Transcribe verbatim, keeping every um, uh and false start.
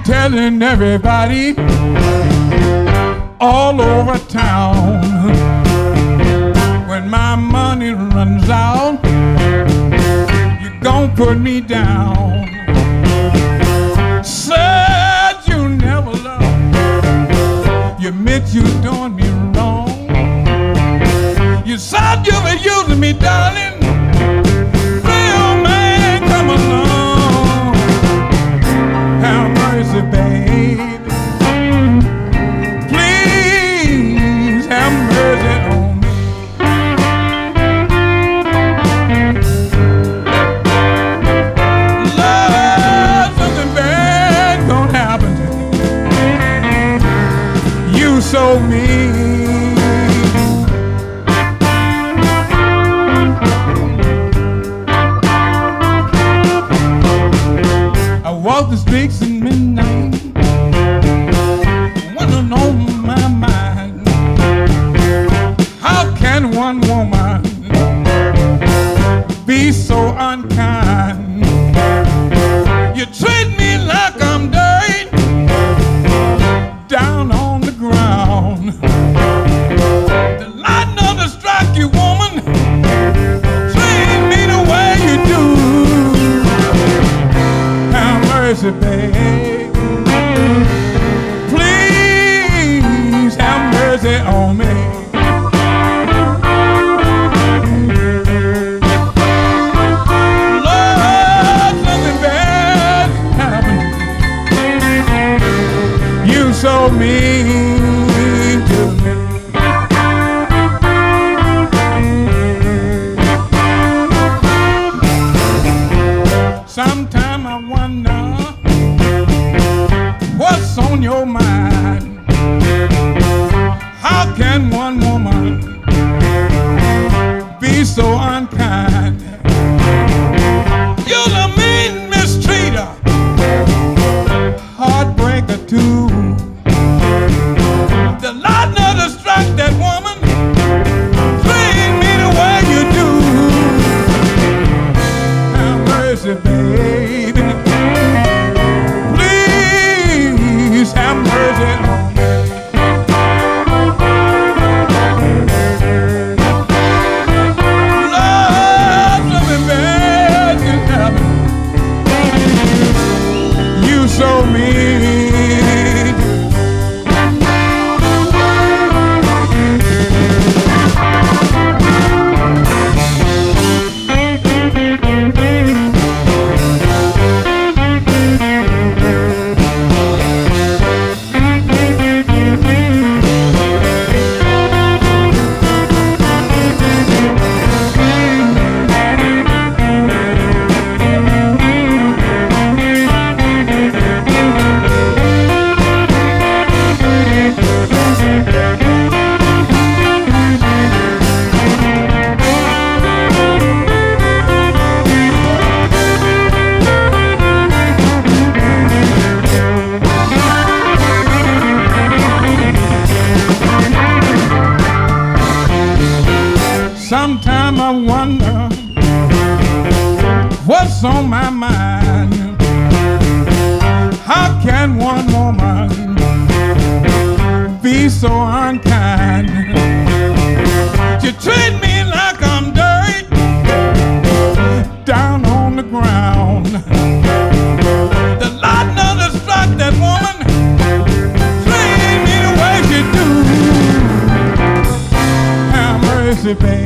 telling everybody all over town, when my money runs out, you're gonna put me down. Said you never loved, you admit you doing me wrong. You said you were using me, darling. Real man, come along. Have mercy, baby. Please have mercy on me. Lord, something bad gonna happen to you. You so mean. Walk the streets in midnight, wondering on my mind, how can one woman be so unkind? You treat me like I'm dirt, down on the ground. The lightning to strike you, woman, treat me the way you do. Mercy, baby, please have mercy on me. Lord, something bad happened. You so mean to me. Sometime I wonder what's on your mind. How can one woman be so unkind? You're the mean mistreater, heartbreaker too. The lightning to strike that woman, treat me the way you do. Have mercy, baby. Please have mercy on me. Lord, something bad can happen. You so mean. Sometime I wonder what's on my mind. How can one woman be so unkind? You treat me like I'm dirt, down on the ground. The lightning to strike that woman, treat me the way you do. Have mercy, baby.